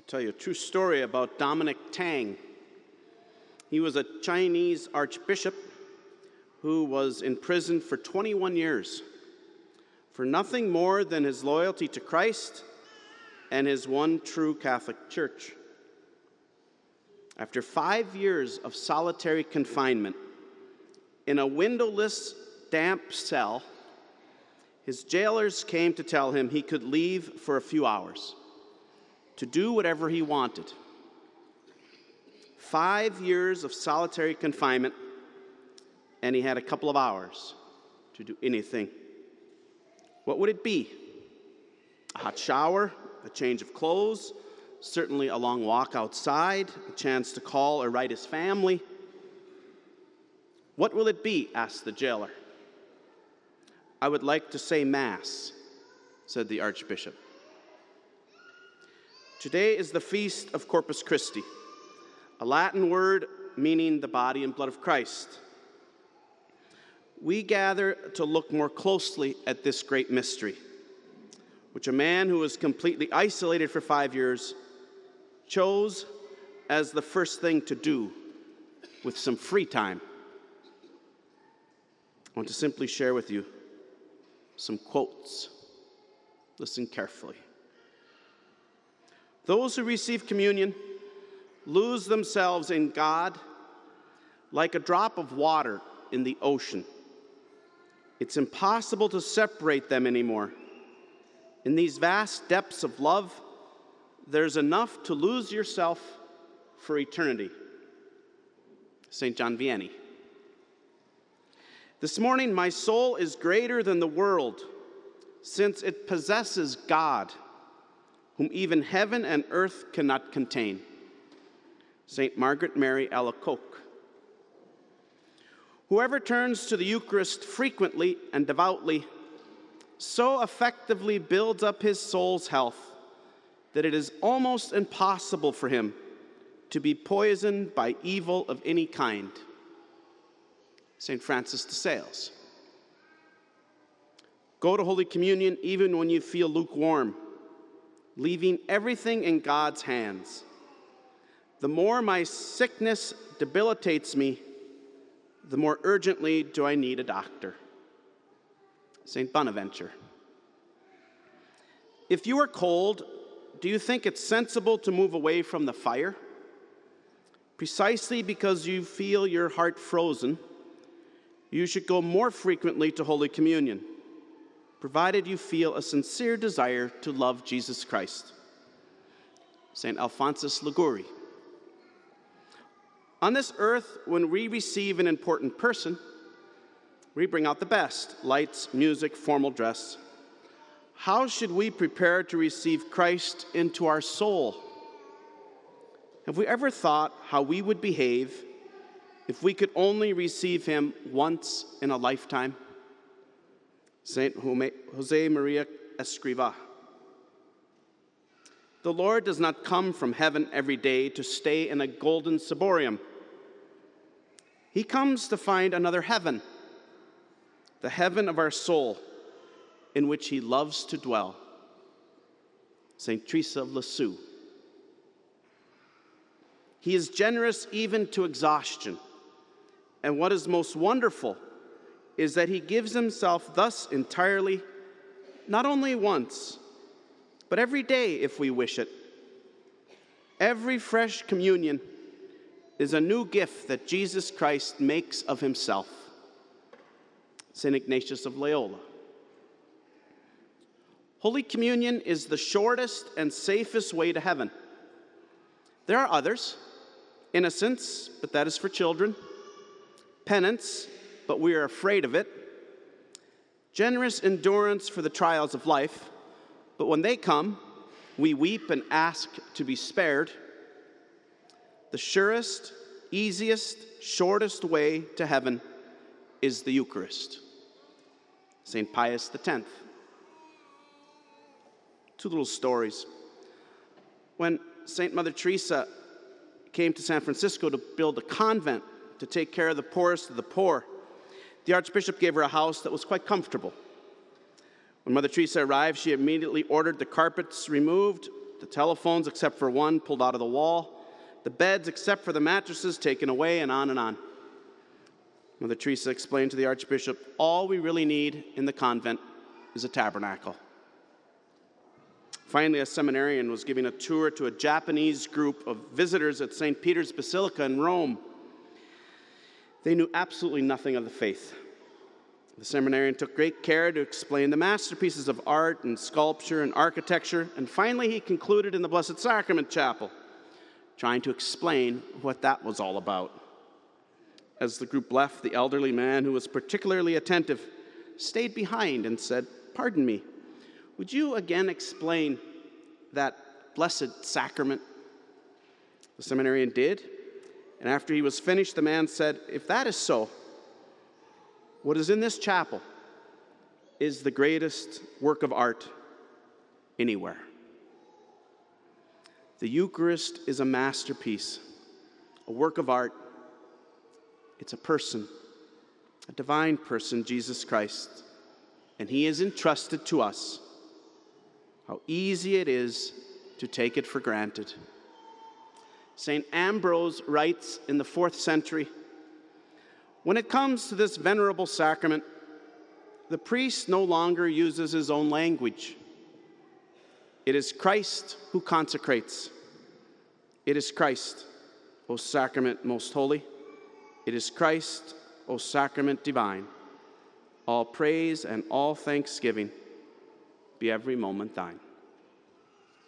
tell you a true story about Dominic Tang. He was a Chinese archbishop who was in prison for 21 years for nothing more than his loyalty to Christ and his one true Catholic Church. After 5 years of solitary confinement in a windowless, damp cell, his jailers came to tell him he could leave for a few hours to do whatever he wanted. 5 years of solitary confinement, and he had a couple of hours to do anything. What would it be? A hot shower, a change of clothes, certainly a long walk outside, a chance to call or write his family. What will it be? Asked the jailer. I would like to say Mass, said the Archbishop. Today is the feast of Corpus Christi, a Latin word meaning the body and blood of Christ. We gather to look more closely at this great mystery, which a man who was completely isolated for 5 years chose as the first thing to do with some free time. I want to simply share with you some quotes. Listen carefully. Those who receive communion lose themselves in God like a drop of water in the ocean. It's impossible to separate them anymore. In these vast depths of love, there's enough to lose yourself for eternity. St. John Vianney. This morning, my soul is greater than the world, since it possesses God, whom even heaven and earth cannot contain. St. Margaret Mary Alacoque. Whoever turns to the Eucharist frequently and devoutly so effectively builds up his soul's health that it is almost impossible for him to be poisoned by evil of any kind. St. Francis de Sales. Go to Holy Communion even when you feel lukewarm, leaving everything in God's hands. The more my sickness debilitates me, the more urgently do I need a doctor. St. Bonaventure. If you are cold, do you think it's sensible to move away from the fire? Precisely because you feel your heart frozen, you should go more frequently to Holy Communion, provided you feel a sincere desire to love Jesus Christ. St. Alphonsus Liguori. On this earth, when we receive an important person, we bring out the best: lights, music, formal dress. How should we prepare to receive Christ into our soul? Have we ever thought how we would behave if we could only receive him once in a lifetime? St. Jose Maria Escrivá. The Lord does not come from heaven every day to stay in a golden ciborium. He comes to find another heaven, the heaven of our soul, in which he loves to dwell. St. Teresa of Lisieux. He is generous even to exhaustion, and what is most wonderful is that he gives himself thus entirely, not only once, but every day if we wish it. Every fresh communion is a new gift that Jesus Christ makes of himself. St. Ignatius of Loyola. Holy Communion is the shortest and safest way to heaven. There are others. Innocence, but that is for children. Penance, but we are afraid of it. Generous endurance for the trials of life, but when they come, we weep and ask to be spared. The surest, easiest, shortest way to heaven is the Eucharist. St. Pius X. Two little stories. When St. Mother Teresa came to San Francisco to build a convent to take care of the poorest of the poor, the Archbishop gave her a house that was quite comfortable. When Mother Teresa arrived, she immediately ordered the carpets removed, the telephones, except for one, pulled out of the wall, the beds, except for the mattresses, taken away, and on and on. Mother Teresa explained to the Archbishop, all we really need in the convent is a tabernacle. Finally, a seminarian was giving a tour to a Japanese group of visitors at St. Peter's Basilica in Rome. They knew absolutely nothing of the faith. The seminarian took great care to explain the masterpieces of art and sculpture and architecture, and finally he concluded in the Blessed Sacrament Chapel, trying to explain what that was all about. As the group left, the elderly man, who was particularly attentive, stayed behind and said, "Pardon me, would you again explain that blessed sacrament?" The seminarian did, and after he was finished, the man said, "If that is so, what is in this chapel is the greatest work of art anywhere." The Eucharist is a masterpiece, a work of art. It's a person, a divine person, Jesus Christ, and he is entrusted to us. How easy it is to take it for granted. St. Ambrose writes in the 4th century, when it comes to this venerable sacrament, the priest no longer uses his own language. It is Christ who consecrates. It is Christ, O sacrament most holy. It is Christ, O sacrament divine. All praise and all thanksgiving be every moment thine.